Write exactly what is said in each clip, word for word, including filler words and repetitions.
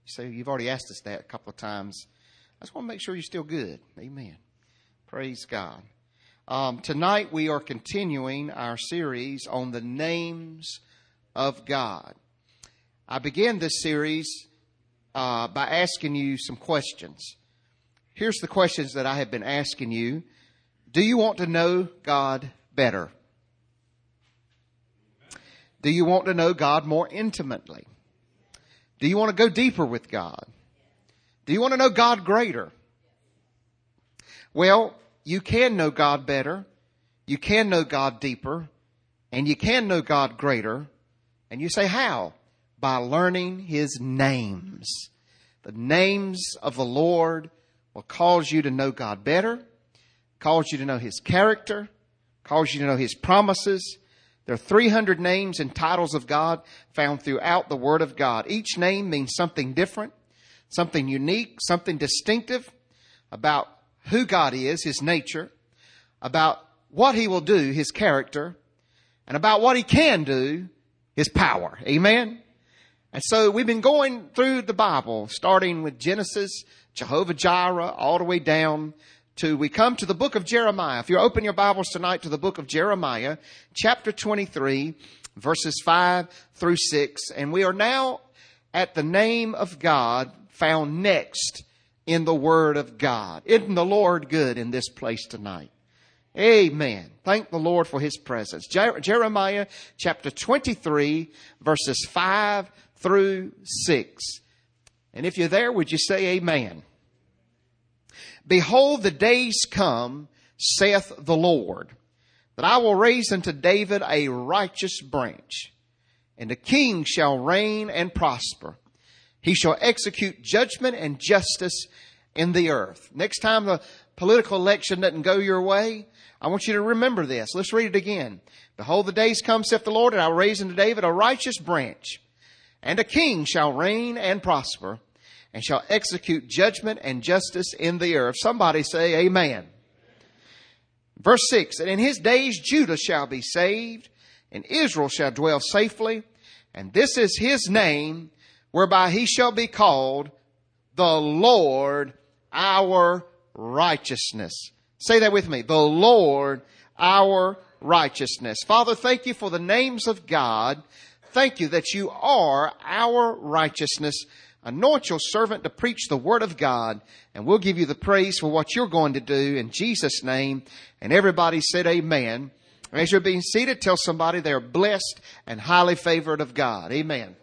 So you've already asked us that a couple of times. I just want to make sure you're still good. Amen. Praise God. Um, tonight we are continuing our series on the names of God. I began this series uh, by asking you some questions. Here's the questions that I have been asking you. Do you want to know God better? Do you want to know God more intimately? Do you want to go deeper with God? Do you want to know God greater? Well, you can know God better. You can know God deeper. And you can know God greater. And you say, how? By learning His names. The names of the Lord will cause you to know God better, cause you to know His character, cause you to know His promises. There are three hundred names and titles of God found throughout the Word of God. Each name means something different, something unique, something distinctive about who God is, His nature, about what He will do, His character, and about what He can do, His power. Amen? And so we've been going through the Bible, starting with Genesis, Jehovah-Jireh, all the way down to, we come to the book of Jeremiah. If you open your Bibles tonight to the book of Jeremiah, chapter twenty-three, verses five through six. And we are now at the name of God found next in the Word of God. Isn't the Lord good in this place tonight? Amen. Thank the Lord for His presence. Jer- Jeremiah chapter twenty-three, verses five through six. And if you're there, would you say amen? Behold, the days come, saith the Lord, that I will raise unto David a righteous branch, and a king shall reign and prosper. He shall execute judgment and justice in the earth. Next time the political election doesn't go your way, I want you to remember this. Let's read it again. Behold, the days come, saith the Lord, and I will raise unto David a righteous branch, and a king shall reign and prosper, and shall execute judgment and justice in the earth. Somebody say amen. Verse six, and in his days Judah shall be saved, and Israel shall dwell safely. And this is his name, whereby he shall be called the Lord our righteousness. Say that with me. The Lord our righteousness. Father, thank you for the names of God. Thank you that you are our righteousness. Anoint your servant to preach the Word of God, and we'll give you the praise for what you're going to do in Jesus' name. And everybody said amen. As you're being seated, tell somebody they're blessed and highly favored of God. Amen.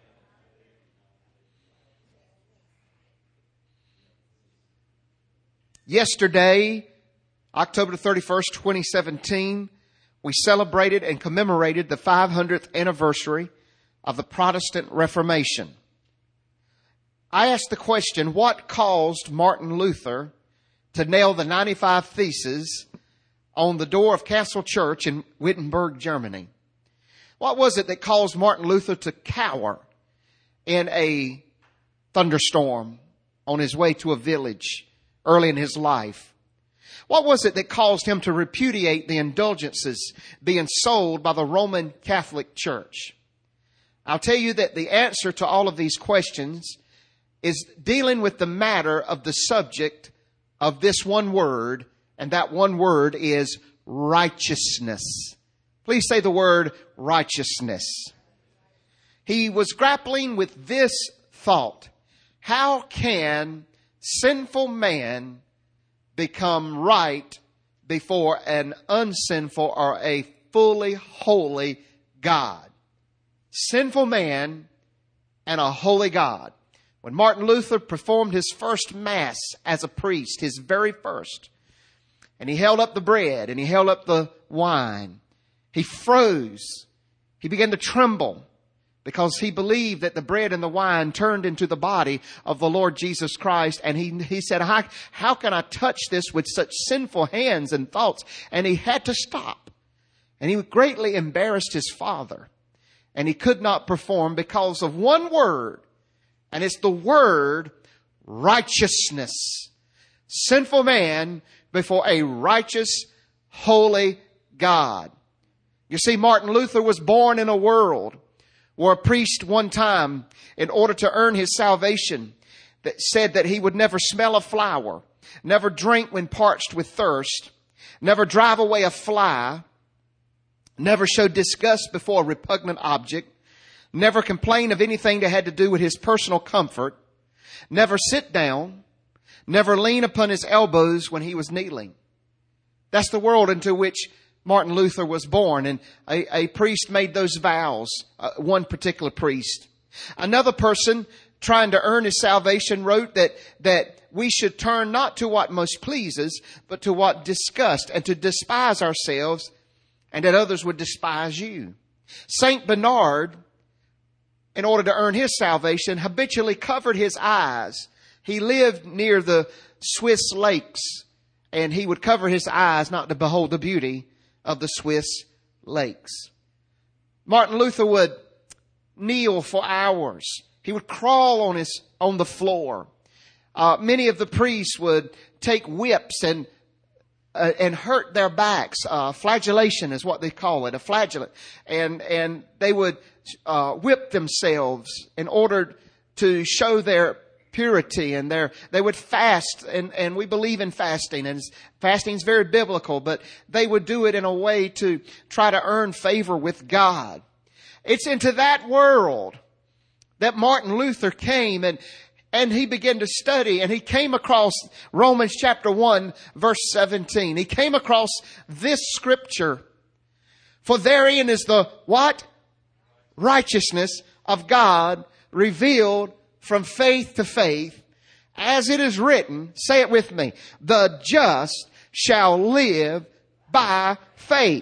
Yesterday, October thirty-first, twenty seventeen, we celebrated and commemorated the five hundredth anniversary of the Protestant Reformation. I asked the question, what caused Martin Luther to nail the ninety-five Theses on the door of Castle Church in Wittenberg, Germany? What was it that caused Martin Luther to cower in a thunderstorm on his way to a village early in his life? What was it that caused him to repudiate the indulgences being sold by the Roman Catholic Church? I'll tell you that the answer to all of these questions is dealing with the matter of the subject of this one word, and that one word is righteousness. Please say the word righteousness. He was grappling with this thought: how can sinful man become right before an unsinful or a fully holy God? Sinful man and a holy God. When Martin Luther performed his first Mass as a priest, his very first, and he held up the bread and he held up the wine, he froze. He began to tremble because he believed that the bread and the wine turned into the body of the Lord Jesus Christ. And he, he said, how, how can I touch this with such sinful hands and thoughts? And he had to stop. And he greatly embarrassed his father. And he could not perform because of one word. And it's the word righteousness. Sinful man before a righteous, holy God. You see, Martin Luther was born in a world where a priest one time, in order to earn his salvation, that said that he would never smell a flower, never drink when parched with thirst, never drive away a fly, never show disgust before a repugnant object, never complain of anything that had to do with his personal comfort, never sit down, never lean upon his elbows when he was kneeling. That's the world into which Martin Luther was born, and a, a priest made those vows, uh, one particular priest. Another person trying to earn his salvation wrote that, that we should turn not to what most pleases, but to what disgusts, and to despise ourselves, and that others would despise you. Saint Bernard, in order to earn his salvation, habitually covered his eyes. He lived near the Swiss lakes, and he would cover his eyes not to behold the beauty of the Swiss lakes. Martin Luther would kneel for hours. He would crawl on his on the floor. Uh, many of the priests would take whips and uh, and hurt their backs. Uh, flagellation is what they call it, a flagellant, and and they would uh, whip themselves in order to show their purity, and their, they would fast, and, and we believe in fasting, and fasting is very biblical, but they would do it in a way to try to earn favor with God. It's into that world that Martin Luther came, and and he began to study, and he came across Romans chapter one, verse seventeen. He came across this scripture. For therein is the what? Righteousness of God revealed from faith to faith, as it is written, say it with me, the just shall live by faith.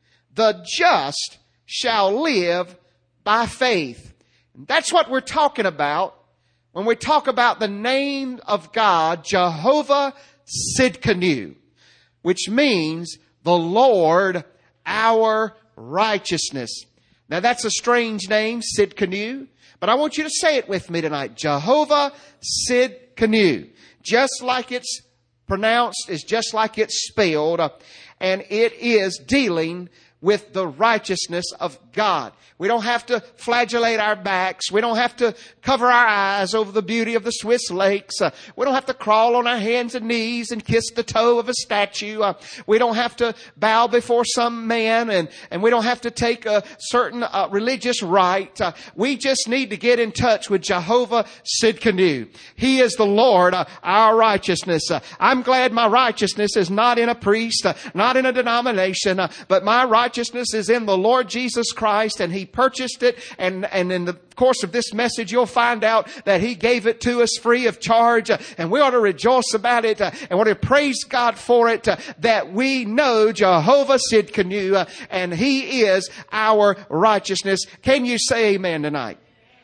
The just shall live by faith. That's what we're talking about when we talk about the name of God, Jehovah Sidkenu, which means the Lord our righteousness. Now that's a strange name, Sidkenu. But I want you to say it with me tonight. Jehovah Sidkenu. Just like it's pronounced, is just like it's spelled. Uh, and it is dealing with the righteousness of God. We don't have to flagellate our backs. We don't have to cover our eyes over the beauty of the Swiss lakes. Uh, we don't have to crawl on our hands and knees and kiss the toe of a statue. Uh, we don't have to bow before some man, and, and we don't have to take a certain uh, religious rite. Uh, we just need to get in touch with Jehovah Sidkenu. He is the Lord, uh, our righteousness. Uh, I'm glad my righteousness is not in a priest, uh, not in a denomination, uh, but my righteousness is in the Lord Jesus Christ, and He purchased it, and, and in the course of this message you'll find out that He gave it to us free of charge, uh, and we ought to rejoice about it, uh, and we ought to praise God for it, uh, that we know Jehovah Sidkenu, uh, and He is our righteousness. Can you say amen tonight?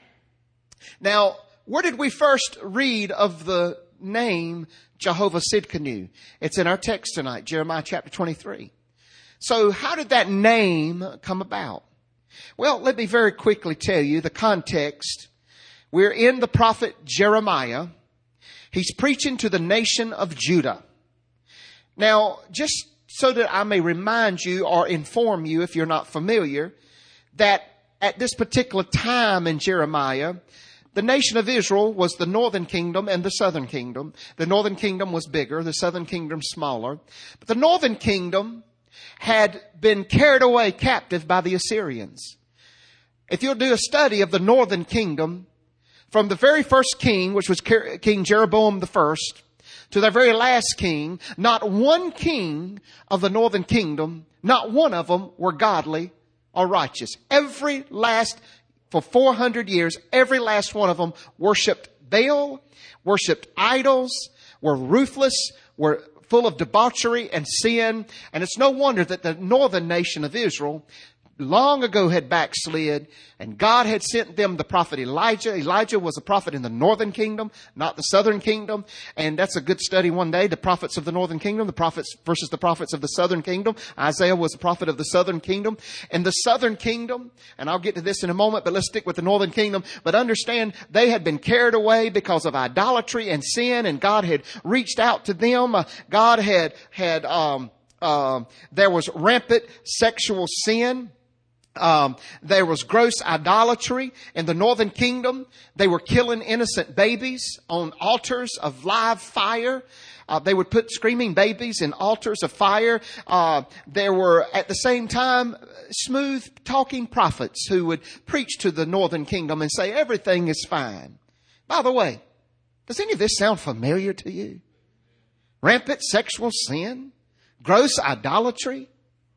Now, where did we first read of the name Jehovah Sidkenu? It's in our text tonight, Jeremiah chapter twenty-three. So how did that name come about? Well, let me very quickly tell you the context. We're in the prophet Jeremiah. He's preaching to the nation of Judah. Now, just so that I may remind you or inform you if you're not familiar, that at this particular time in Jeremiah, the nation of Israel was the northern kingdom and the southern kingdom. The northern kingdom was bigger, the southern kingdom smaller. But the northern kingdom had been carried away captive by the Assyrians. If you'll do a study of the northern kingdom, from the very first king, which was King Jeroboam the first, to the very last king, not one king of the northern kingdom, not one of them were godly or righteous. Every last, for four hundred years, every last one of them worshiped Baal, worshiped idols, were ruthless, were full of debauchery and sin. And it's no wonder that the northern nation of Israel long ago had backslid, and God had sent them the prophet Elijah. Elijah was a prophet in the northern kingdom, not the southern kingdom. And that's a good study one day, the prophets of the northern kingdom, the prophets versus the prophets of the southern kingdom. Isaiah was a prophet of the southern kingdom. And the southern kingdom, and I'll get to this in a moment, but let's stick with the northern kingdom. But understand, they had been carried away because of idolatry and sin, and God had reached out to them. Uh, God had, had, um, uh, there was rampant sexual sin. Um, there was gross idolatry in the northern kingdom. They were killing innocent babies on altars of live fire. Uh, they would put screaming babies in altars of fire. Uh, there were, at the same time, smooth talking prophets who would preach to the northern kingdom and say everything is fine. By the way, does any of this sound familiar to you? Rampant sexual sin, gross idolatry,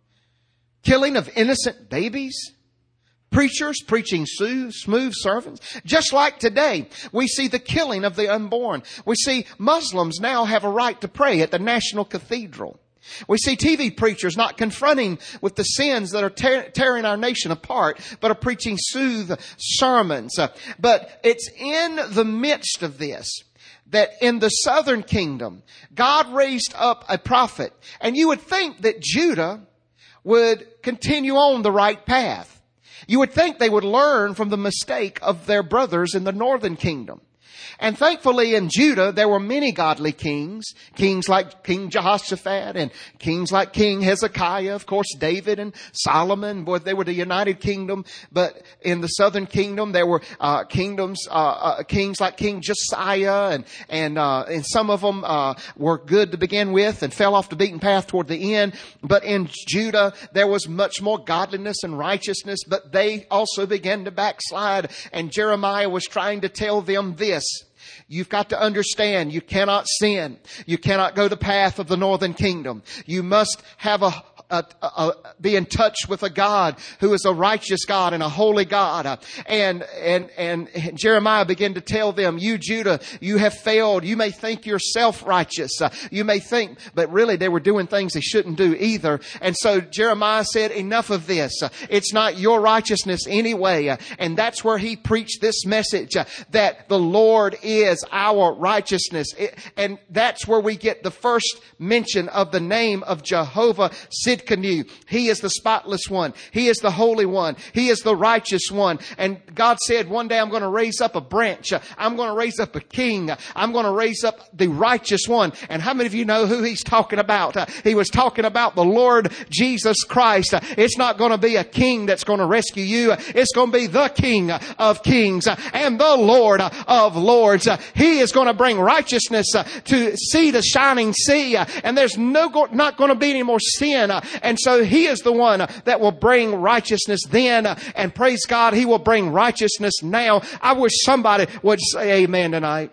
killing of innocent babies, preachers preaching smooth sermons. Just like today, we see the killing of the unborn. We see Muslims now have a right to pray at the National Cathedral. We see T V preachers not confronting with the sins that are tear, tearing our nation apart, but are preaching soothe sermons. Uh, but it's in the midst of this that in the southern kingdom, God raised up a prophet. And you would think that Judah would continue on the right path. You would think they would learn from the mistake of their brothers in the northern kingdom. And thankfully in Judah, there were many godly kings. Kings like King Jehoshaphat and kings like King Hezekiah. Of course, David and Solomon. Boy, they were the United Kingdom. But in the southern kingdom, there were uh, kingdoms, uh, uh, kings like King Josiah. And and, uh, and some of them uh, were good to begin with and fell off the beaten path toward the end. But in Judah, there was much more godliness and righteousness. But they also began to backslide. And Jeremiah was trying to tell them this. You've got to understand, you cannot sin. You cannot go the path of the northern kingdom. You must have a, a, a, a be in touch with a God who is a righteous God and a holy God. Uh, and, and, and Jeremiah began to tell them, you Judah, you have failed. You may think you're self-righteous. Uh, you may think, but really they were doing things they shouldn't do either. And so Jeremiah said, enough of this. Uh, it's not your righteousness anyway. Uh, and that's where he preached this message, uh, that the Lord is our righteousness. It, and that's where we get the first mention of the name of Jehovah Sidkenu. He is the spotless one. He is the holy one. He is the righteous one. And God said, one day I'm going to raise up a branch. I'm going to raise up a king. I'm going to raise up the righteous one. And how many of you know who he's talking about? Uh, he was talking about the Lord Jesus Christ. Uh, it's not going to be a king that's going to rescue you. It's going to be the King of kings uh, and the Lord uh, of lords. Uh, he is going to bring righteousness uh, to see the shining sea. Uh, and there's no go- not going to be any more sin. Uh, and so he is the one uh, that will bring righteousness then. Uh, and praise God, he will bring righteousness now. I wish somebody would say amen tonight.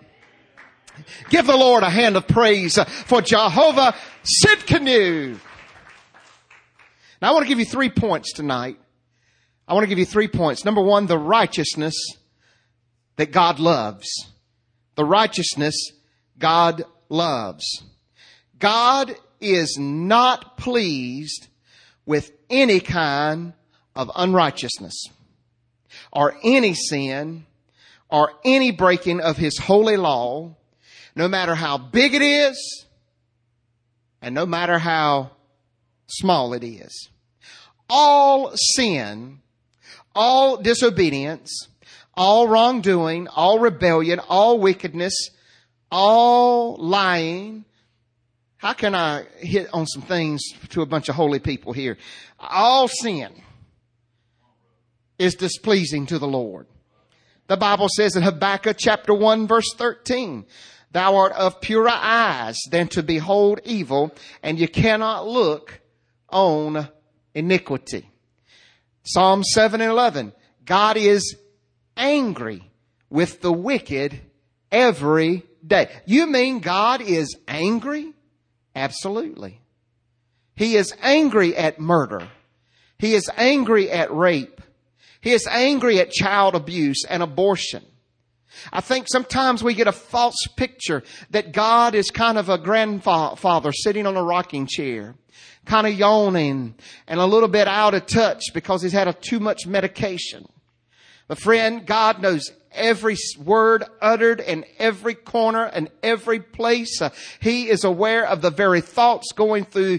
Give the Lord a hand of praise uh, for Jehovah Sidkenu. Now I want to give you three points tonight. I want to give you three points. Number one, the righteousness that God loves. The righteousness God loves. God is not pleased with any kind of unrighteousness or any sin or any breaking of his holy law, no matter how big it is and no matter how small it is. All sin, all disobedience, all wrongdoing, all rebellion, all wickedness, all lying. How can I hit on some things to a bunch of holy people here? All sin is displeasing to the Lord. The Bible says in Habakkuk chapter one verse thirteen, thou art of purer eyes than to behold evil, and you cannot look on iniquity. Psalm seven and eleven, God is angry with the wicked every day. You mean God is angry? Absolutely. He is angry at murder. He is angry at rape. He is angry at child abuse and abortion. I think sometimes we get a false picture that God is kind of a grandfather sitting on a rocking chair, kind of yawning and a little bit out of touch because he's had a too much medication. But friend, God knows every word uttered in every corner and every place. Uh, he is aware of the very thoughts going through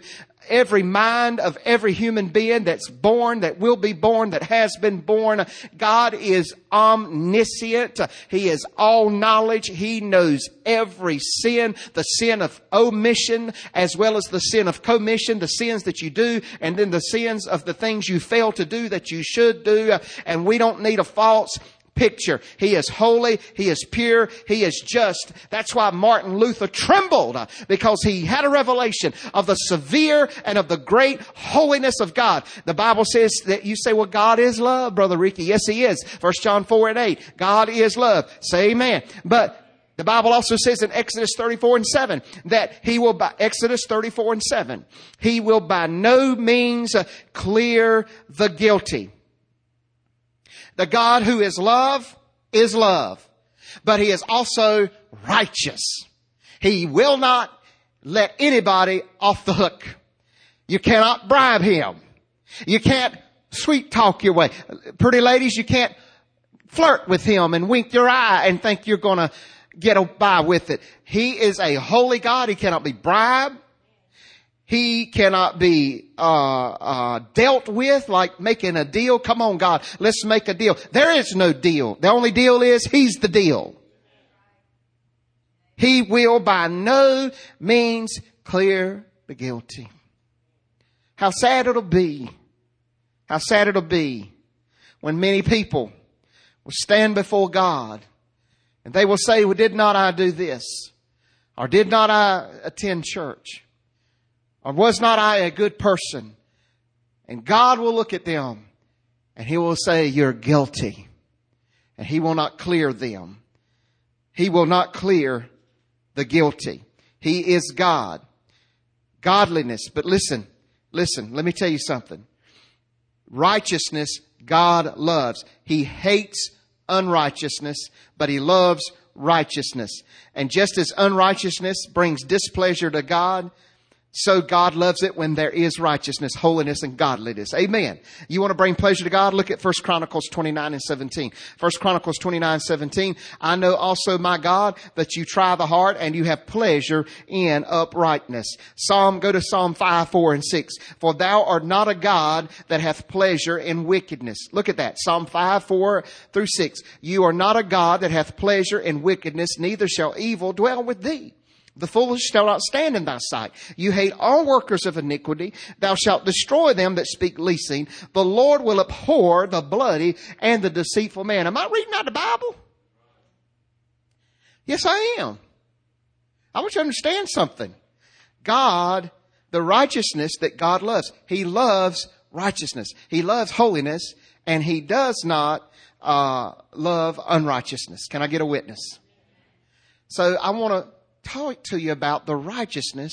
every mind of every human being that's born, that will be born, that has been born. God is omniscient. He is all knowledge. He knows every sin, the sin of omission as well as the sin of commission, the sins that you do, and then the sins of the things you fail to do that you should do. And we don't need a false picture. He is holy. He is pure. He is just. That's why Martin Luther trembled, because he had a revelation of the severe and of the great holiness of God. The Bible says that you say, well, God is love, Brother Ricky. Yes, He is. First John four and eight. God is love. Say amen. But the Bible also says in Exodus thirty-four and seven that He will, by Exodus thirty-four and seven, He will by no means clear the guilty. The God who is love is love, but He is also righteous. He will not let anybody off the hook. You cannot bribe Him. You can't sweet talk your way. Pretty ladies, you can't flirt with Him and wink your eye and think you're going to get by with it. He is a holy God. He cannot be bribed. He cannot be uh uh dealt with like making a deal. Come on, God, let's make a deal. There is no deal. The only deal is He's the deal. He will by no means clear the guilty. How sad it'll be. How sad it'll be when many people will stand before God and they will say, well, did not I do this? Or did not I attend church? Or was not I a good person? And God will look at them and He will say, you're guilty. And He will not clear them. He will not clear the guilty. He is God. Godliness. But listen, listen, let me tell you something. Righteousness, God loves. He hates unrighteousness, but He loves righteousness. And just as unrighteousness brings displeasure to God, so God loves it when there is righteousness, holiness, and godliness. Amen. You want to bring pleasure to God? Look at First Chronicles twenty-nine and seventeen. First Chronicles twenty-nine, seventeen. I know also, my God, that you try the heart and you have pleasure in uprightness. Psalm, go to Psalm five, four, and six. For thou art not a God that hath pleasure in wickedness. Look at that. Psalm five, four through six. You are not a God that hath pleasure in wickedness, neither shall evil dwell with thee. The foolish shall not stand in thy sight. You hate all workers of iniquity. Thou shalt destroy them that speak leasing. The Lord will abhor the bloody and the deceitful man. Am I reading out the Bible? Yes, I am. I want you to understand something. God, the righteousness that God loves. He loves righteousness. He loves holiness, and He does not uh love unrighteousness. Can I get a witness? So I want to talk to you about the righteousness.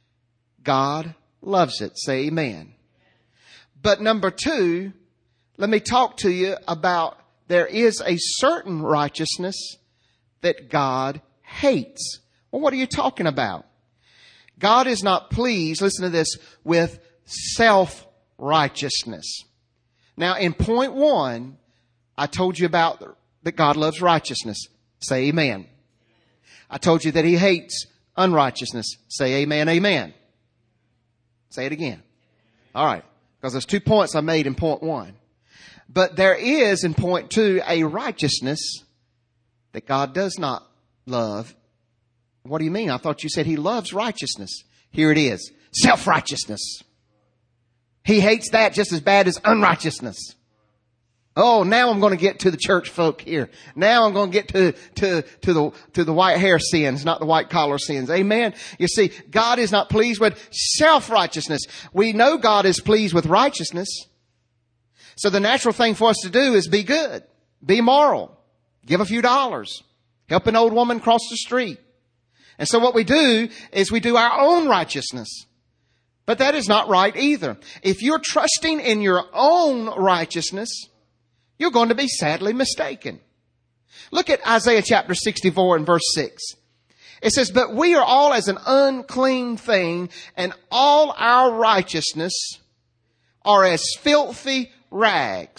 God loves it. Say amen. But number two, let me talk to you about there is a certain righteousness that God hates. Well, what are you talking about? God is not pleased, listen to this, with self-righteousness. Now, in point one, I told you about that God loves righteousness. Say amen. I told you that He hates unrighteousness. Say amen, amen. Say it again. All right. Because there's two points I made in point one. But there is in point two a righteousness that God does not love. What do you mean? I thought you said He loves righteousness. Here it is. Self-righteousness. He hates that just as bad as unrighteousness. Oh, now I'm going to get to the church folk here. Now I'm going to get to, to, to the, to the white hair sins, not the white collar sins. Amen. You see, God is not pleased with self-righteousness. We know God is pleased with righteousness. So the natural thing for us to do is be good, be moral, give a few dollars, help an old woman cross the street. And so what we do is we do our own righteousness. But that is not right either. If you're trusting in your own righteousness, you're going to be sadly mistaken. Look at Isaiah chapter sixty-four and verse six. It says, but we are all as an unclean thing, and all our righteousness are as filthy rags.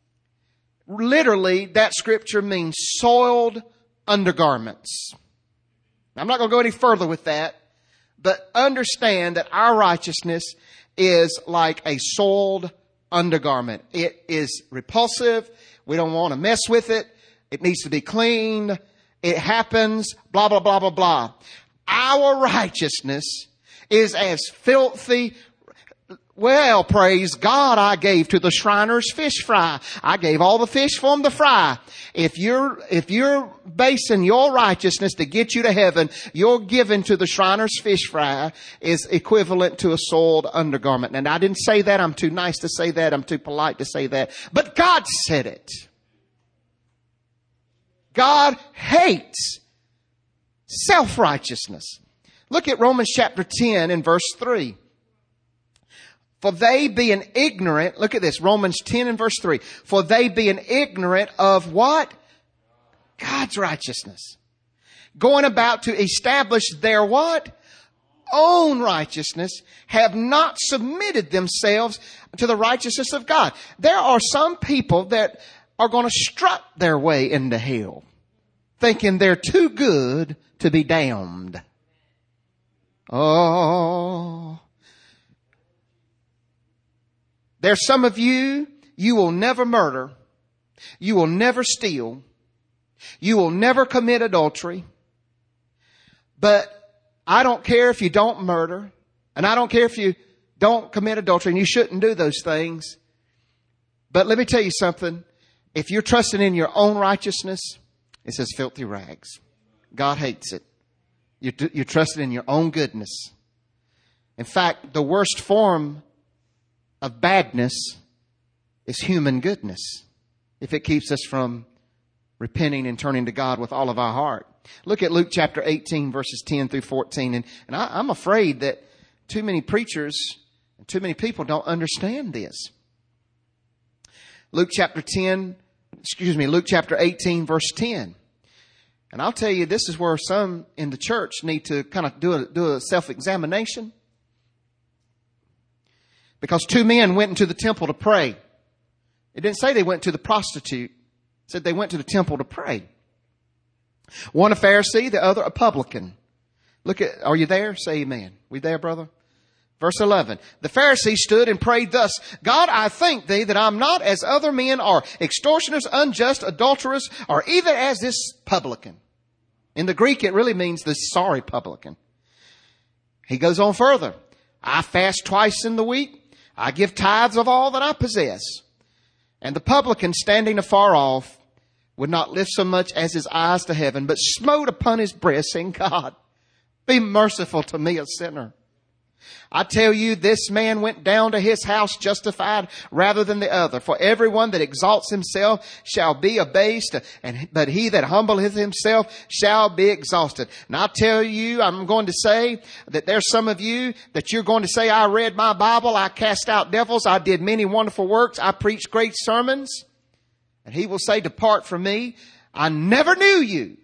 Literally, that scripture means soiled undergarments. I'm not going to go any further with that, but understand that our righteousness is like a soiled undergarment. It is repulsive. We don't want to mess with it. It needs to be cleaned. It happens, blah, blah, blah, blah, blah. Our righteousness is as filthy. Well, praise God, I gave to the Shriners fish fry. I gave all the fish for them to fry. If you're, if you're basing your righteousness to get you to heaven, your giving to the Shriners fish fry is equivalent to a soiled undergarment. And I didn't say that. I'm too nice to say that. I'm too polite to say that. But God said it. God hates self-righteousness. Look at Romans chapter ten and verse three. For they being ignorant, look at this, Romans ten and verse three. For they being ignorant of what? God's righteousness. Going about to establish their what? Own righteousness, have not submitted themselves to the righteousness of God. There are some people that are going to strut their way into hell, thinking they're too good to be damned. Oh. There's some of you, you will never murder. You will never steal. You will never commit adultery. But I don't care if you don't murder. And I don't care if you don't commit adultery. And you shouldn't do those things. But let me tell you something. If you're trusting in your own righteousness, it says filthy rags. God hates it. You're, you're trusting in your own goodness. In fact, the worst form of badness is human goodness, if it keeps us from repenting and turning to God with all of our heart. Look at Luke chapter eighteen, verses ten through fourteen. And, and I, I'm afraid that too many preachers and too many people don't understand this. Luke chapter ten, excuse me, Luke chapter eighteen, verse ten. And I'll tell you, this is where some in the church need to kind of do a, do a self-examination. Because two men went into the temple to pray. It didn't say they went to the prostitute. It said they went to the temple to pray. One a Pharisee, the other a publican. Look at, are you there? Say amen. We there, brother? Verse eleven. The Pharisee stood and prayed thus, God, I thank thee that I'm not as other men are, extortioners, unjust, adulterers, or even as this publican. In the Greek, it really means the sorry publican. He goes on further. I fast twice in the week. I give tithes of all that I possess. And the publican, standing afar off, would not lift so much as his eyes to heaven, but smote upon his breast, saying, God, be merciful to me, a sinner. I tell you, this man went down to his house justified rather than the other. For everyone that exalts himself shall be abased, and but he that humbleth himself shall be exalted. And I tell you, I'm going to say that there's some of you that you're going to say, I read my Bible, I cast out devils, I did many wonderful works, I preached great sermons. And he will say, depart from me, I never knew you.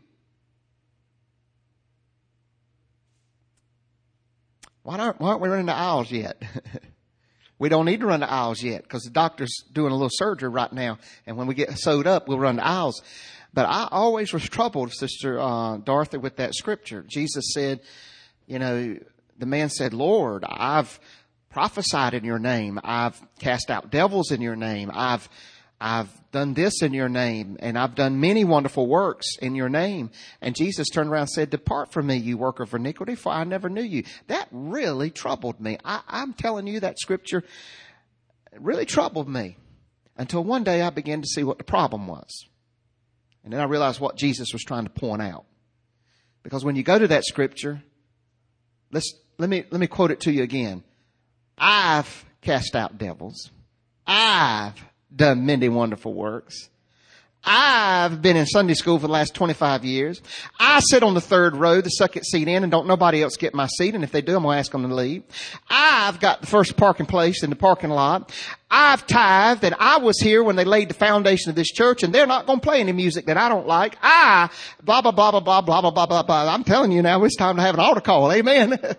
Why aren't, why aren't we running the aisles yet? We don't need to run the aisles yet because the doctor's doing a little surgery right now. And when we get sewed up, we'll run the aisles. But I always was troubled, Sister uh, Dorothy, with that scripture. Jesus said, you know, the man said, Lord, I've prophesied in your name. I've cast out devils in your name. I've I've done this in your name, and I've done many wonderful works in your name. And Jesus turned around and said, depart from me, you worker of iniquity, for I never knew you. That really troubled me. I, I'm telling you, that scripture really troubled me until one day I began to see what the problem was. And then I realized what Jesus was trying to point out. Because when you go to that scripture, let's, let me, let me quote it to you again. I've cast out devils. I've done many wonderful works. I've been in Sunday school for the last twenty-five years. I sit on the third row, the second seat in, and don't nobody else get my seat. And if they do, I'm going to ask them to leave. I've got the first parking place in the parking lot. I've tithed, and I was here when they laid the foundation of this church, and they're not going to play any music that I don't like. I, blah, blah, blah, blah, blah, blah, blah, blah, blah, blah. I'm telling you now, it's time to have an altar call. Amen.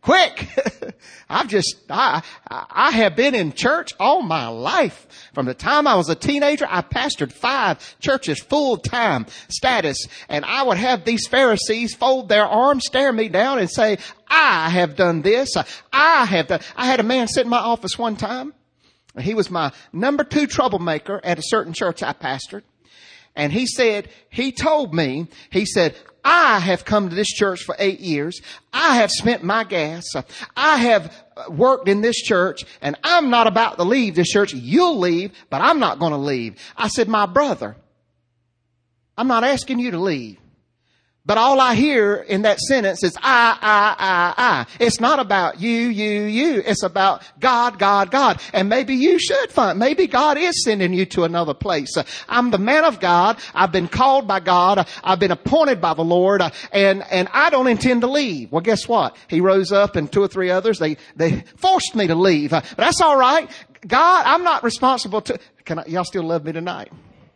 quick. I've just, I, I have been in church all my life. From the time I was a teenager, I pastored five churches full-time status. And I would have these Pharisees fold their arms, stare me down and say, I have done this. I have done. I had a man sit in my office one time. He was my number two troublemaker at a certain church I pastored. And he said, he told me, he said, I have come to this church for eight years. I have spent my gas. I have worked in this church, and I'm not about to leave this church. You'll leave, but I'm not going to leave. I said, my brother, I'm not asking you to leave. But all I hear in that sentence is I, I, I, I. It's not about you, you, you. It's about God, God, God. And maybe you should find, maybe God is sending you to another place. Uh, I'm the man of God. I've been called by God. Uh, I've been appointed by the Lord. Uh, and, and I don't intend to leave. Well, guess what? He rose up and two or three others, they, they forced me to leave. Uh, but that's all right. God, I'm not responsible to, can I, y'all still love me tonight?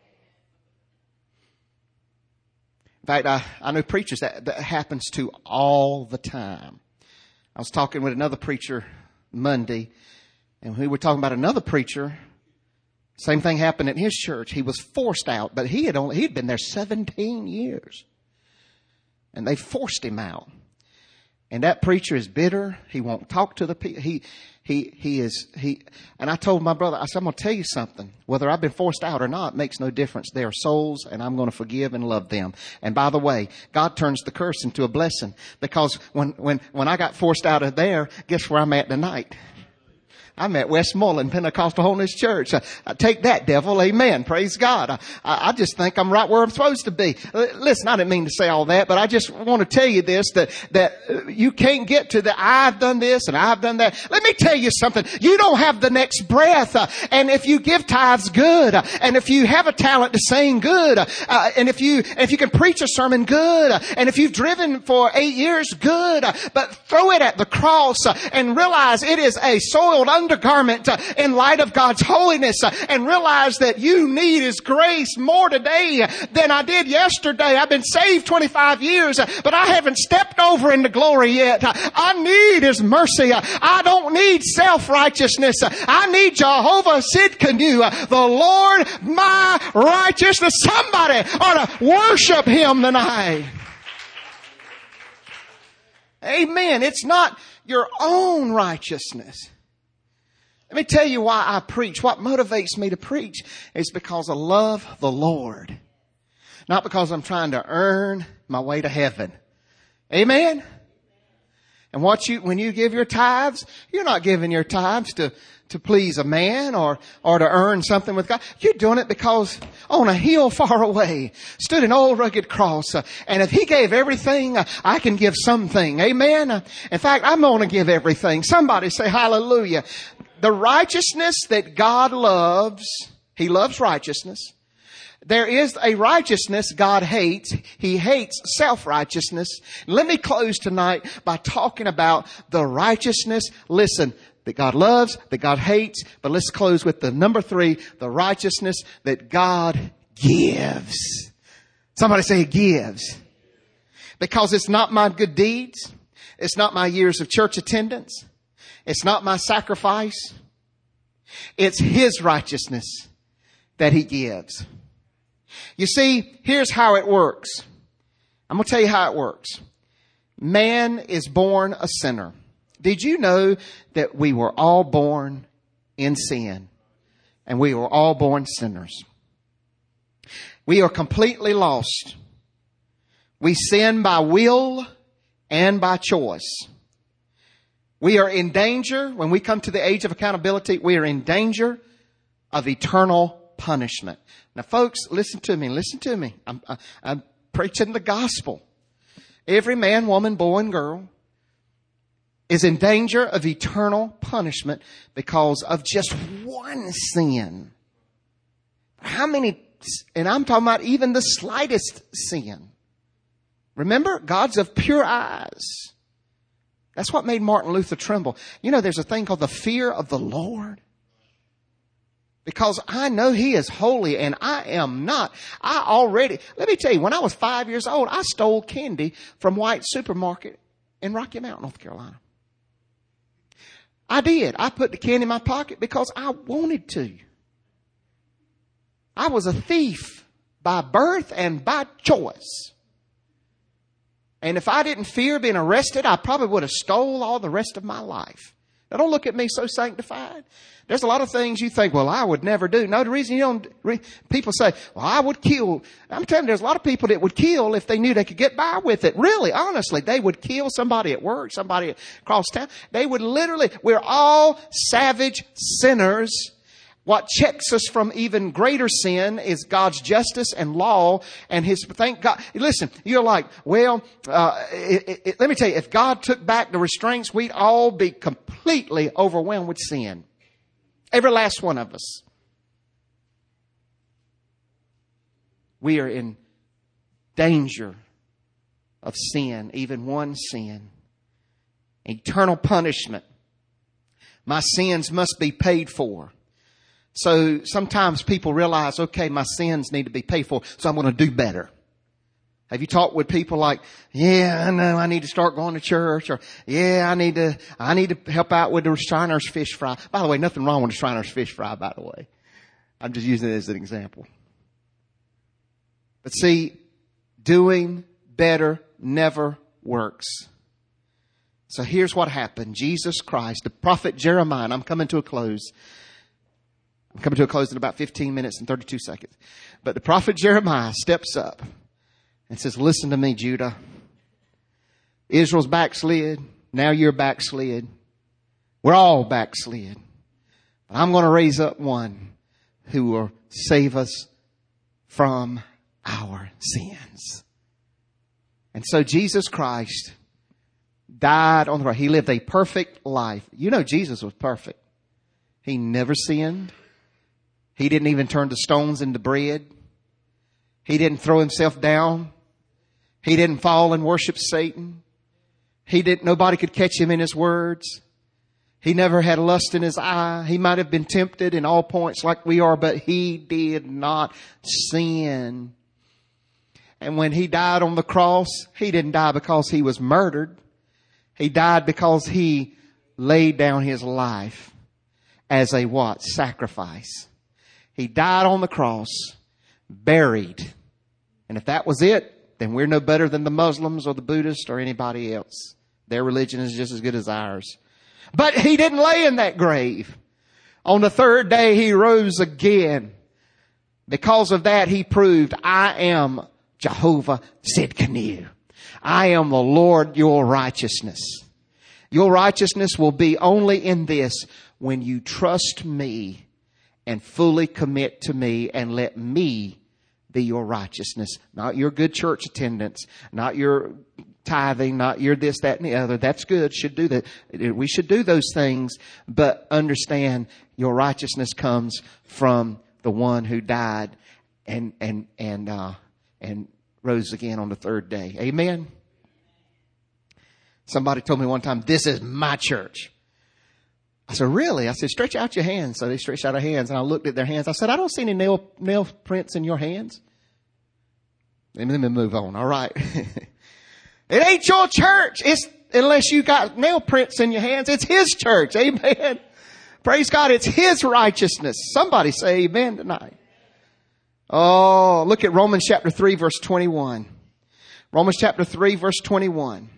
In fact, I, I know preachers that, that happens to all the time. I was talking with another preacher Monday, and we were talking about another preacher. Same thing happened in his church. He was forced out, but he had only he'd been there seventeen years. And they forced him out. And that preacher is bitter. He won't talk to the people. He, he, he is, he, and I told my brother, I said, I'm going to tell you something. Whether I've been forced out or not makes no difference. They are souls, and I'm going to forgive and love them. And by the way, God turns the curse into a blessing, because when, when, when I got forced out of there, guess where I'm at tonight? I'm at Westmoreland Pentecostal Holiness Church. Uh, take that, devil. Amen. Praise God. I, I just think I'm right where I'm supposed to be. L- listen, I didn't mean to say all that, but I just want to tell you this, that, that you can't get to the I've done this and I've done that. Let me tell you something. You don't have the next breath. Uh, and if you give tithes, good. Uh, and if you have a talent to sing, good. Uh, and if you, if you can preach a sermon, good. Uh, and if you've driven for eight years, good. Uh, but throw it at the cross uh, and realize it is a soiled under undergarment uh, in light of God's holiness, uh, and realize that you need His grace more today than I did yesterday. I've been saved twenty-five years, uh, but I haven't stepped over into glory yet. Uh, I need His mercy. Uh, I don't need self-righteousness. Uh, I need Jehovah Sidkenu, uh, the Lord my righteousness. Somebody ought to worship Him tonight. Amen. It's not your own righteousness. Let me tell you why I preach. What motivates me to preach is because I love the Lord. Not because I'm trying to earn my way to heaven. Amen? And what you, when you give your tithes, you're not giving your tithes to, to please a man or, or to earn something with God. You're doing it because on a hill far away stood an old rugged cross. Uh, and if He gave everything, uh, I can give something. Amen? Uh, in fact, I'm going to give everything. Somebody say hallelujah. The righteousness that God loves, He loves righteousness. There is a righteousness God hates. He hates self-righteousness. Let me close tonight by talking about the righteousness, listen, that God loves, that God hates. But let's close with the number three, the righteousness that God gives. Somebody say gives. Because it's not my good deeds. It's not my years of church attendance. It's not my sacrifice. It's His righteousness that He gives. You see, here's how it works. I'm going to tell you how it works. Man is born a sinner. Did you know that we were all born in sin? And we were all born sinners. We are completely lost. We sin by will and by choice. We are in danger, when we come to the age of accountability, we are in danger of eternal punishment. Now folks, listen to me, listen to me. I'm, I'm preaching the gospel. Every man, woman, boy, and girl is in danger of eternal punishment because of just one sin. How many, and I'm talking about even the slightest sin. Remember, God's of pure eyes. That's what made Martin Luther tremble. You know, there's a thing called the fear of the Lord. Because I know He is holy and I am not. I already, let me tell you, when I was five years old, I stole candy from White's Supermarket in Rocky Mount, North Carolina. I did. I put the candy in my pocket because I wanted to. I was a thief by birth and by choice. And if I didn't fear being arrested, I probably would have stole all the rest of my life. Now, don't look at me so sanctified. There's a lot of things you think, well, I would never do. No, the reason you don't, re, people say, well, I would kill. I'm telling you, there's a lot of people that would kill if they knew they could get by with it. Really, honestly, they would kill somebody at work, somebody across town. They would literally, we're all savage sinners. What checks us from even greater sin is God's justice and law and His, thank God. Listen, you're like, well, uh, it, it, it, let me tell you, if God took back the restraints, we'd all be completely overwhelmed with sin. Every last one of us. We are in danger of sin, even one sin. Eternal punishment. My sins must be paid for. So sometimes people realize, okay, my sins need to be paid for, so I'm going to do better. Have you talked with people like, yeah, I know I need to start going to church, or yeah, I need to, I need to help out with the Shriners fish fry. By the way, nothing wrong with the Shriners fish fry, by the way. I'm just using it as an example. But see, doing better never works. So here's what happened. Jesus Christ, the prophet Jeremiah, and I'm coming to a close. I'm coming to a close in about fifteen minutes and thirty-two seconds. But the prophet Jeremiah steps up and says, listen to me, Judah. Israel's backslid. Now you're backslid. We're all backslid. But I'm going to raise up one who will save us from our sins. And so Jesus Christ died on the cross. He lived a perfect life. You know Jesus was perfect. He never sinned. He didn't even turn the stones into bread. He didn't throw himself down. He didn't fall and worship Satan. He didn't, nobody could catch him in his words. He never had lust in his eye. He might have been tempted in all points like we are, but he did not sin. And when he died on the cross, he didn't die because he was murdered. He died because he laid down his life as a what? Sacrifice. He died on the cross, buried. And if that was it, then we're no better than the Muslims or the Buddhists or anybody else. Their religion is just as good as ours. But he didn't lay in that grave. On the third day, he rose again. Because of that, he proved, I am Jehovah Tsidkenu. I am the Lord, your righteousness. Your righteousness will be only in this: when you trust me and fully commit to me and let me be your righteousness. Not your good church attendance, not your tithing, not your this, that, and the other. That's good. Should do that. We should do those things, but understand your righteousness comes from the one who died and, and, and, uh, and rose again on the third day. Amen. Somebody told me one time, this is my church. I said, really? I said, stretch out your hands. So they stretched out their hands, and I looked at their hands. I said, I don't see any nail, nail prints in your hands. Let me move on. All right. It ain't your church. It's, unless you got nail prints in your hands, it's his church. Amen. Praise God. It's his righteousness. Somebody say amen tonight. Oh, look at Romans chapter three, verse twenty-one. Romans chapter three, verse twenty-one.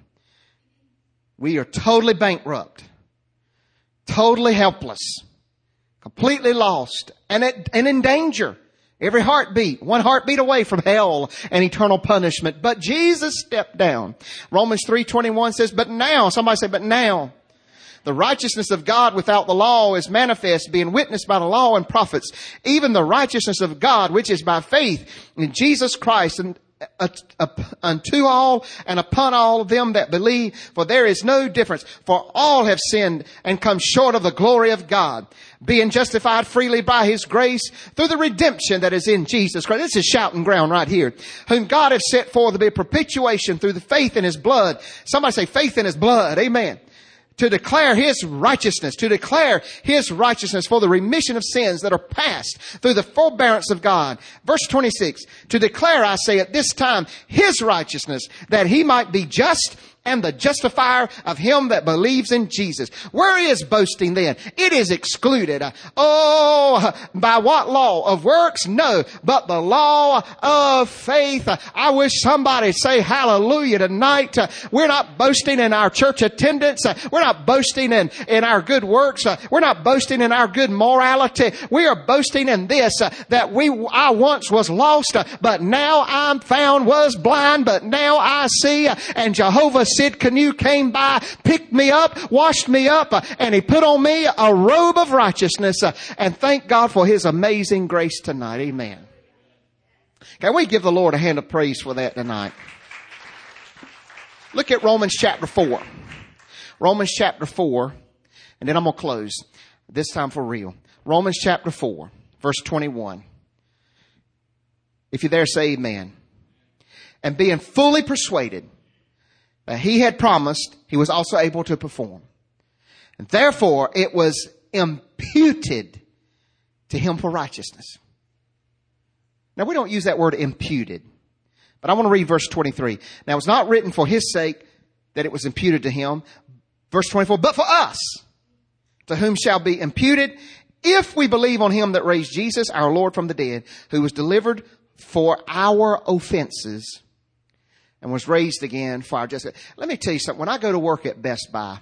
We are totally bankrupt. Totally helpless, completely lost, and, at, and in danger. Every heartbeat, one heartbeat away from hell and eternal punishment. But Jesus stepped down. Romans three twenty-one says, but now, somebody say, but now, the righteousness of God without the law is manifest, being witnessed by the law and prophets, even the righteousness of God, which is by faith in Jesus Christ, and Uh, uh, unto all and upon all of them that believe, for there is no difference. For all have sinned and come short of the glory of God, being justified freely by his grace through the redemption that is in Jesus Christ. This is shouting ground right here. Whom God has set forth to be a propitiation through the faith in his blood. Somebody say faith in his blood. Amen. To declare his righteousness, to declare his righteousness for the remission of sins that are past through the forbearance of God. Verse twenty-six, to declare, I say, at this time, his righteousness, that he might be just and the justifier of him that believes in Jesus. Where is boasting then? It is excluded. Oh, by what law? Of works? No, but the law of faith. I wish somebody say hallelujah tonight. We're not boasting in our church attendance. We're not boasting in, in our good works. We're not boasting in our good morality. We are boasting in this, that we, I once was lost, but now I'm found, was blind, but now I see. And Jehovah Sidkenu came by, picked me up, washed me up, and he put on me a robe of righteousness. And thank God for his amazing grace tonight. Amen. Can we give the Lord a hand of praise for that tonight? Look at Romans chapter four. Romans chapter four. And then I'm going to close. This time for real. Romans chapter four, verse twenty-one. If you're there, say amen. And being fully persuaded that he had promised, he was also able to perform. And therefore, it was imputed to him for righteousness. Now, we don't use that word imputed, but I want to read verse twenty-three. Now, it's not written for his sake that it was imputed to him. Verse twenty-four, but for us, to whom shall be imputed, if we believe on him that raised Jesus, our Lord, from the dead, who was delivered for our offenses and was raised again for our justice. Let me tell you something. When I go to work at Best Buy,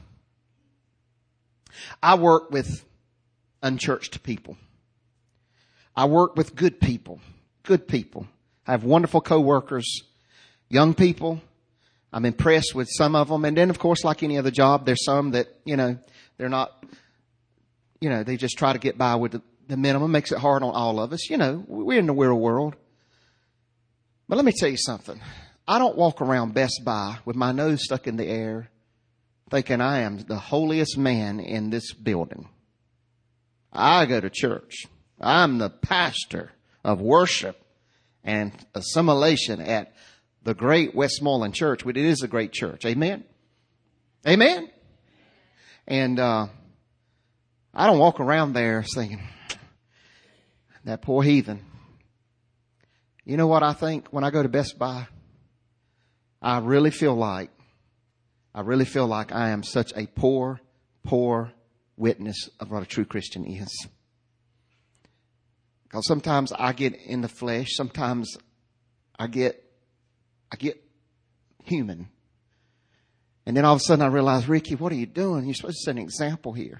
I work with unchurched people. I work with good people, good people. I have wonderful coworkers, young people. I'm impressed with some of them. And then, of course, like any other job, there's some that, you know, they're not, you know, they just try to get by with the, the minimum. Makes it hard on all of us. You know, we're in the real world. But let me tell you something. I don't walk around Best Buy with my nose stuck in the air thinking I am the holiest man in this building. I go to church. I'm the pastor of worship and assimilation at the great Westmoreland Church. It is a great church. Amen? Amen? And uh, I don't walk around there thinking, that poor heathen. You know what I think when I go to Best Buy? I really feel like, I really feel like I am such a poor, poor witness of what a true Christian is. Because sometimes I get in the flesh. Sometimes I get, I get human. And then all of a sudden I realize, Ricky, what are you doing? You're supposed to set an example here.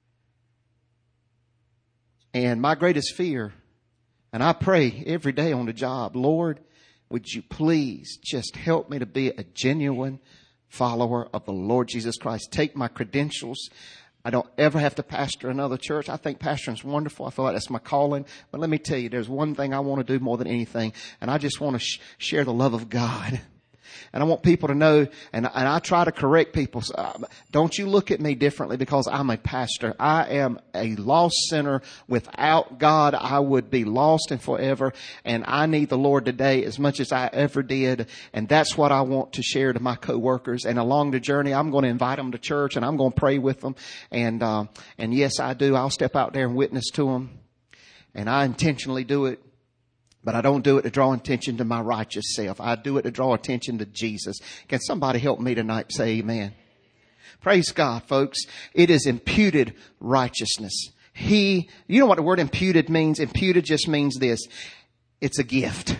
And my greatest fear, and I pray every day on the job, Lord, would you please just help me to be a genuine follower of the Lord Jesus Christ. Take my credentials. I don't ever have to pastor another church. I think pastoring is wonderful. I feel like that's my calling. But let me tell you, there's one thing I want to do more than anything, and I just want to sh- share the love of God. And I want people to know, and, and I try to correct people. So, uh, don't you look at me differently because I'm a pastor. I am a lost sinner. Without God, I would be lost and forever. And I need the Lord today as much as I ever did. And that's what I want to share to my coworkers. And along the journey, I'm going to invite them to church and I'm going to pray with them. And, uh, and yes, I do. I'll step out there and witness to them. And I intentionally do it. But I don't do it to draw attention to my righteous self. I do it to draw attention to Jesus. Can somebody help me tonight? Say amen. Praise God, folks. It is imputed righteousness. He, you know what the word imputed means? Imputed just means this. It's a gift.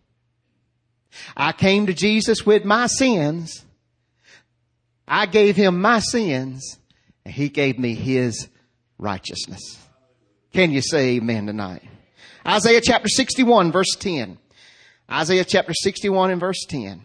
I came to Jesus with my sins. I gave him my sins. And he gave me his righteousness. Can you say amen tonight? Isaiah chapter sixty-one, verse ten. Isaiah chapter sixty-one and verse ten.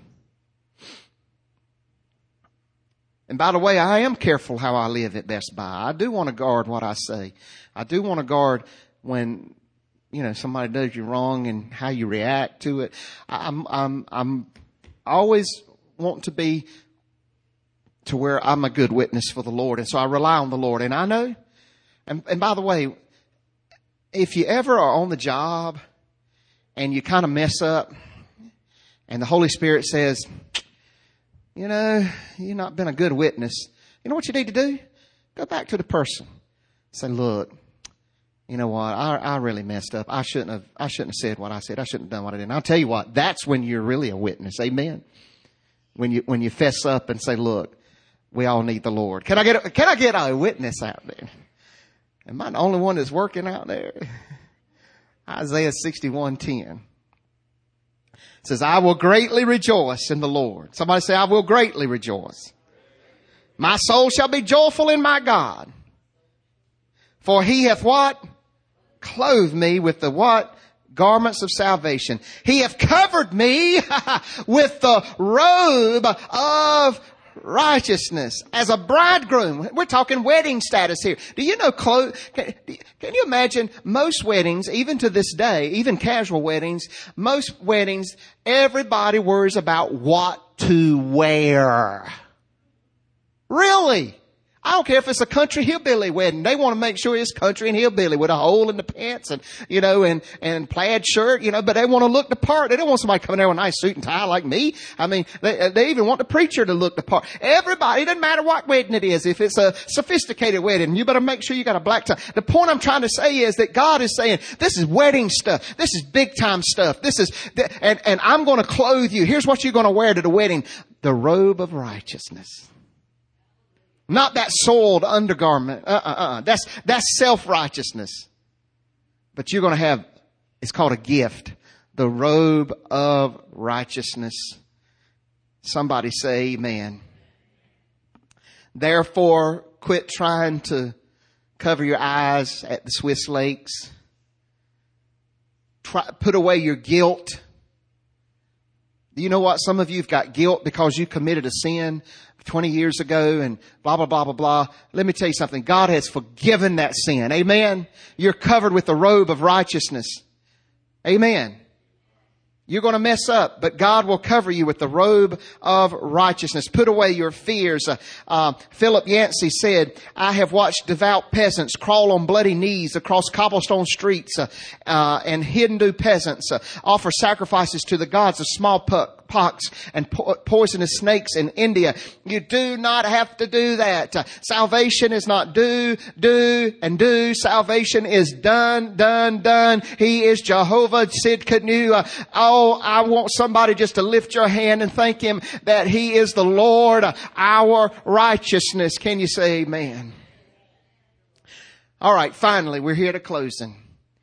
And by the way, I am careful how I live at Best Buy. I do want to guard what I say. I do want to guard when, you know, somebody does you wrong and how you react to it. I'm, I'm, I'm always want to be to where I'm a good witness for the Lord. And so I rely on the Lord. And I know, and, and by the way, if you ever are on the job and you kind of mess up and the Holy Spirit says, you know, you've not been a good witness. You know what you need to do? Go back to the person. Say, look, you know what? I, I really messed up. I shouldn't have, I shouldn't have said what I said. I shouldn't have done what I did. And I'll tell you what, that's when you're really a witness. Amen. when you, when you fess up and say, look, we all need the Lord. Can I get, a, can I get a witness out there? Am I the only one that's working out there? Isaiah sixty-one ten says, I will greatly rejoice in the Lord. Somebody say, I will greatly rejoice. My soul shall be joyful in my God. For he hath what? Clothed me with the what? Garments of salvation. He hath covered me with the robe of righteousness. As a bridegroom. We're talking wedding status here. Do you know clothes? Can, can you imagine most weddings, even to this day, even casual weddings, most weddings, everybody worries about what to wear. Really? I don't care if it's a country hillbilly wedding. They want to make sure it's country and hillbilly with a hole in the pants and, you know, and, and plaid shirt, you know, but they want to look the part. They don't want somebody coming there with a nice suit and tie like me. I mean, they, they even want the preacher to look the part. Everybody, it doesn't matter what wedding it is. If it's a sophisticated wedding, you better make sure you got a black tie. The point I'm trying to say is that God is saying, this is wedding stuff. This is big time stuff. This is, and, and I'm going to clothe you. Here's what you're going to wear to the wedding. The robe of righteousness. Not that soiled undergarment. Uh, uh, uh. That's, that's self-righteousness. But you're going to have, it's called a gift. The robe of righteousness. Somebody say amen. Therefore, quit trying to cover your eyes at the Swiss lakes. Try, put away your guilt. Do you know what? Some of you have got guilt because you committed a sin twenty years ago and blah, blah, blah, blah, blah. Let me tell you something. God has forgiven that sin. Amen. You're covered with the robe of righteousness. Amen. You're going to mess up, but God will cover you with the robe of righteousness. Put away your fears. Uh, uh, Philip Yancey said, I have watched devout peasants crawl on bloody knees across cobblestone streets, uh, uh, and Hindu peasants uh, offer sacrifices to the gods of smallpox and po- poisonous snakes in India. You do not have to do that. Uh, salvation is not do, do, and do. Salvation is done, done, done. He is Jehovah. Sid, couldn't you, uh, oh, I want somebody just to lift your hand and thank Him that He is the Lord, our righteousness. Can you say amen? All right, finally, we're here to closing.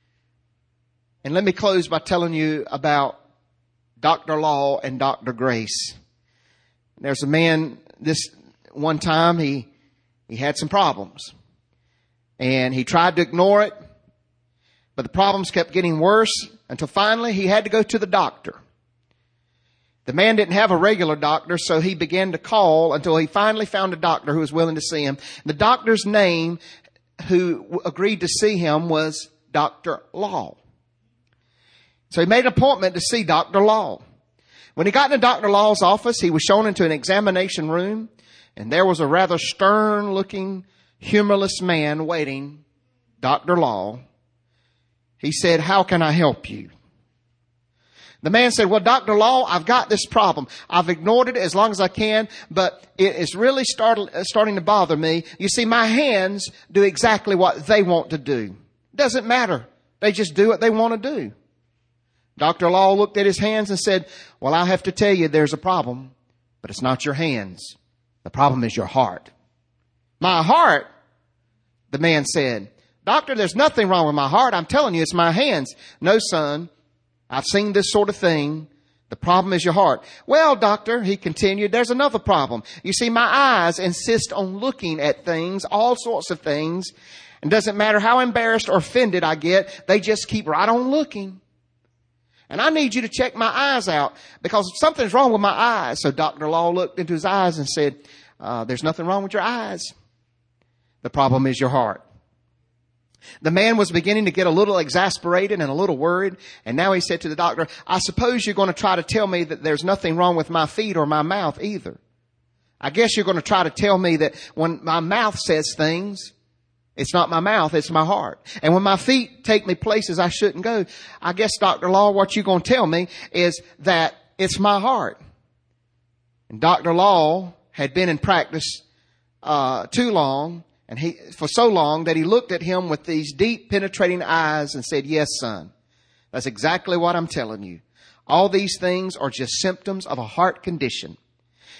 And let me close by telling you about Doctor Law and Doctor Grace. There's a man, this one time, he, he had some problems. And he tried to ignore it. But the problems kept getting worse until finally he had to go to the doctor. The man didn't have a regular doctor, so he began to call until he finally found a doctor who was willing to see him. The doctor's name who agreed to see him was Doctor Law. So he made an appointment to see Doctor Law. When he got into Doctor Law's office, he was shown into an examination room, and there was a rather stern-looking, humorless man waiting, Doctor Law. He said, how can I help you? The man said, well, Doctor Law, I've got this problem. I've ignored it as long as I can, but it is really start, starting to bother me. You see, my hands do exactly what they want to do. Doesn't matter. They just do what they want to do. Doctor Law looked at his hands and said, well, I'll have to tell you there's a problem, but it's not your hands. The problem is your heart. My heart? The man said, Doctor, there's nothing wrong with my heart. I'm telling you, it's my hands. No, son, I've seen this sort of thing. The problem is your heart. Well, doctor, he continued, there's another problem. You see, my eyes insist on looking at things, all sorts of things. And doesn't matter how embarrassed or offended I get, they just keep right on looking. And I need you to check my eyes out because something's wrong with my eyes. So Doctor Law looked into his eyes and said, uh, there's nothing wrong with your eyes. The problem is your heart. The man was beginning to get a little exasperated and a little worried. And now he said to the doctor, I suppose you're going to try to tell me that there's nothing wrong with my feet or my mouth either. I guess you're going to try to tell me that when my mouth says things, it's not my mouth, it's my heart. And when my feet take me places I shouldn't go, I guess, Doctor Law, what you're going to tell me is that it's my heart. And Doctor Law had been in practice uh too long. And he, for so long that he looked at him with these deep penetrating eyes and said, yes, son, that's exactly what I'm telling you. All these things are just symptoms of a heart condition.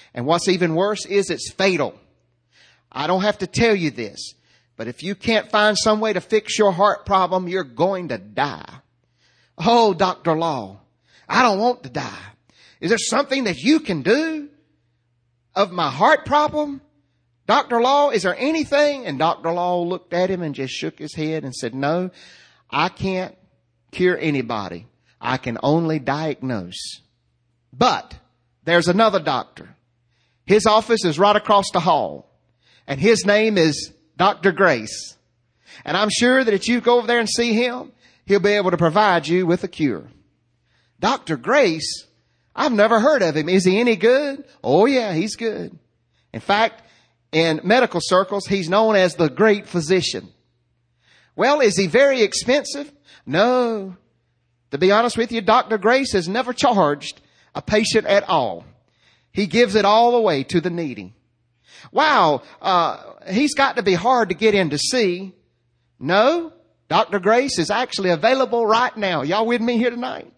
And what's even worse is it's fatal. I don't have to tell you this, but if you can't find some way to fix your heart problem, you're going to die. Oh, Doctor Law, I don't want to die. Is there something that you can do of my heart problem? Doctor Law, is there anything? And Doctor Law looked at him and just shook his head and said, no, I can't cure anybody. I can only diagnose. But there's another doctor. His office is right across the hall. And his name is Doctor Grace. And I'm sure that if you go over there and see him, he'll be able to provide you with a cure. Doctor Grace? I've never heard of him. Is he any good? Oh yeah, he's good. In fact, in medical circles, he's known as the great physician. Well, is he very expensive? No. To be honest with you, Doctor Grace has never charged a patient at all. He gives it all away to the needy. Wow, uh, he's got to be hard to get in to see. No, Doctor Grace is actually available right now. Y'all with me here tonight?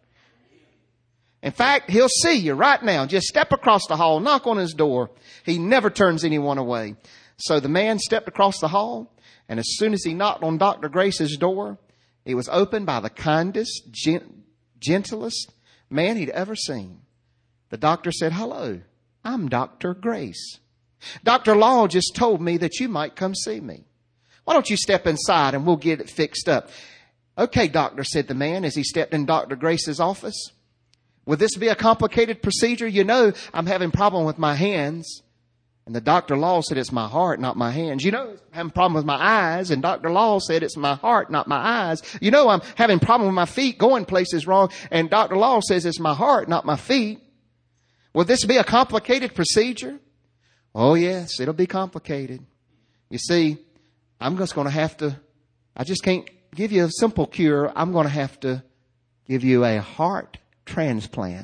In fact, he'll see you right now. Just step across the hall, knock on his door. He never turns anyone away. So the man stepped across the hall, and as soon as he knocked on Doctor Grace's door, it was opened by the kindest, gent- gentlest man he'd ever seen. The doctor said, hello, I'm Doctor Grace. Doctor Law just told me that you might come see me. Why don't you step inside and we'll get it fixed up? Okay, doctor, said the man as he stepped in Doctor Grace's office. Will this be a complicated procedure? You know, I'm having a problem with my hands. And the Doctor Law said, it's my heart, not my hands. You know, I'm having a problem with my eyes. And Doctor Law said, it's my heart, not my eyes. You know, I'm having a problem with my feet going places wrong. And Doctor Law says, it's my heart, not my feet. Will this be a complicated procedure? Oh, yes, it'll be complicated. You see, I'm just going to have to, I just can't give you a simple cure. I'm going to have to give you a heart transplant.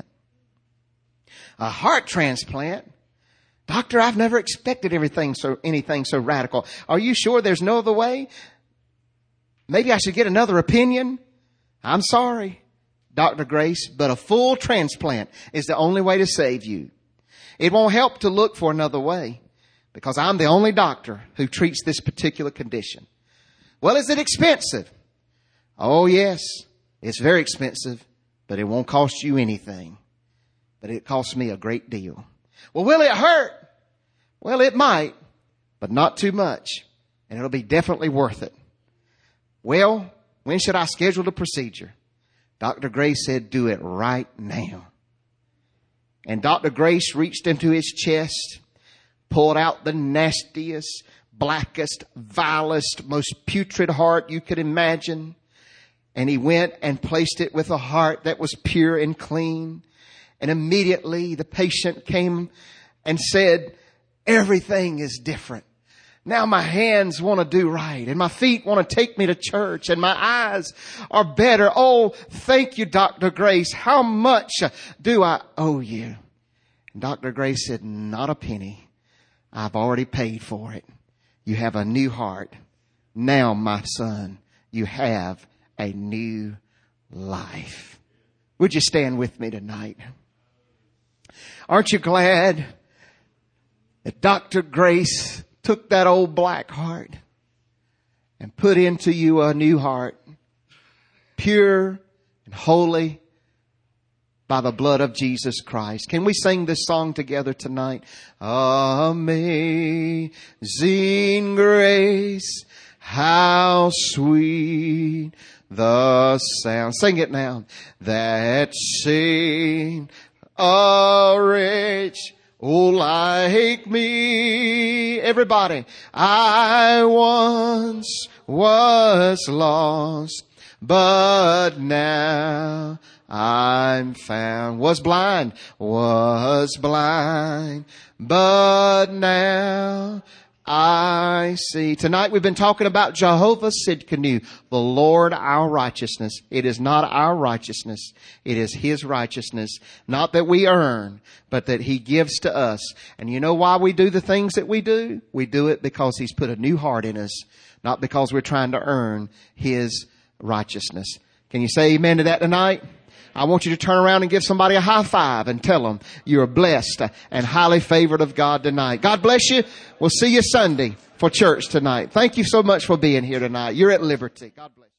A heart transplant? Doctor, I've never expected everything so, anything so radical. Are you sure there's no other way? Maybe I should get another opinion? I'm sorry, Doctor Grace, but a full transplant is the only way to save you. It won't help to look for another way because I'm the only doctor who treats this particular condition. Well, is it expensive? Oh, yes, it's very expensive, but it won't cost you anything. But it costs me a great deal. Well, will it hurt? Well, it might, but not too much. And it'll be definitely worth it. Well, when should I schedule the procedure? Doctor Grace said, do it right now. And Doctor Grace reached into his chest, pulled out the nastiest, blackest, vilest, most putrid heart you could imagine. And he went and placed it with a heart that was pure and clean. And immediately the patient came and said, everything is different. Now my hands want to do right and my feet want to take me to church and my eyes are better. Oh, thank you, Doctor Grace. How much do I owe you? And Doctor Grace said, not a penny. I've already paid for it. You have a new heart. Now, my son, you have a new life. Would you stand with me tonight? Aren't you glad that Doctor Grace took that old black heart and put into you a new heart, pure and holy by the blood of Jesus Christ? Can we sing this song together tonight? Amazing grace, how sweet the sound. Sing it now. That saved a wretch, oh, like me. Everybody. I once was lost, but now I'm found. Was blind, was blind, but now I see. Tonight we've been talking about Jehovah Sidkenu, the Lord our righteousness. It is not our righteousness. It is His righteousness. Not that we earn, but that He gives to us. And you know why we do the things that we do? We do it because He's put a new heart in us, not because we're trying to earn His righteousness. Can you say amen to that tonight? I want you to turn around and give somebody a high five and tell them you're blessed and highly favored of God tonight. God bless you. We'll see you Sunday for church tonight. Thank you so much for being here tonight. You're at liberty. God bless you.